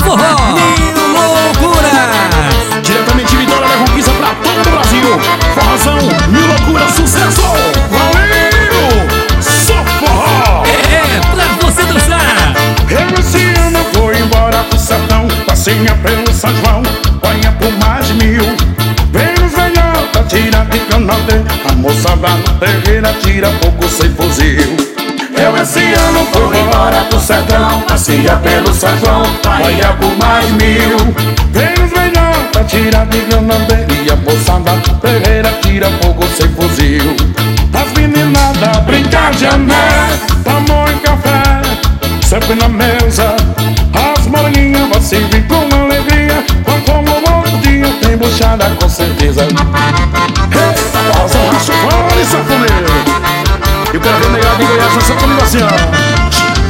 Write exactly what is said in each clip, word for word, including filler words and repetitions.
forró, Mil Loucuras. Diretamente de Vitória da Conquista pra todo o Brasil. Forrozão, Mil Loucuras, sucesso. Valeu, só forró. É, pra você dançar. Eu esse ano vou embora pro sertão, passeia pelo São João, banha por mais de mil. Vem os velhotas, tira de canadê, a moça lá no terreiro tira fogo sem fuzil. Eu esse ano vou embora pro sertão, passeia pelo São João, banha por mais de mil. Vem os velhotas, tira de canadê, e a moça lá no terreiro tira fogo sem fuzil. As meninadas brincam de ané, tomam café, sempre na mesa. As moreninhas vão se vir com alegria, quando for um outro dia tem buchada com certeza. Eita, forrozão, racha o fone, safoneiro. E o cara negado em Goiás dança comigo assim, ó.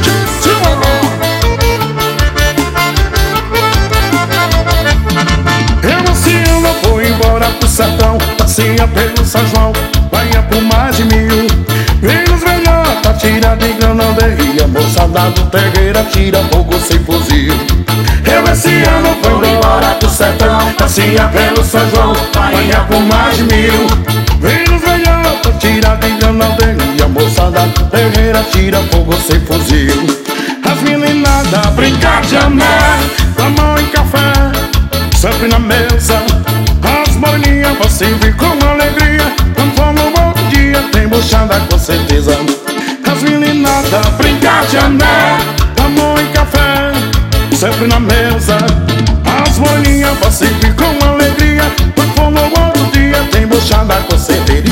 Eu esse ano vou embora pro sertão, passeia pelo São João, banha por mais de mil. Vem os velhotas, tira de granada, e a moçada do terreiro tira fogo sem fuzil. Eu esse ano vou embora pro sertão, passeia pelo São João, banha por mais de mil. Vem os velhotas, tira de granada, e a moçada do terreiro tira fogo sem fuzil. As meninadas brincam de ané, tomam em café, sempre na mesa. As moreninhas vão se vir com alegria, quando for no outro dia tem buchada com certeza. As meninadas brincam de ané, tomam em café, sempre na mesa. As moreninhas vão se vir com alegria, quando for no outro dia tem buchada com certeza.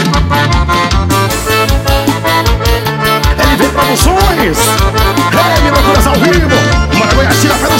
L V Produções, é, Mil Loucuras ao vivo, Maragoiás tira a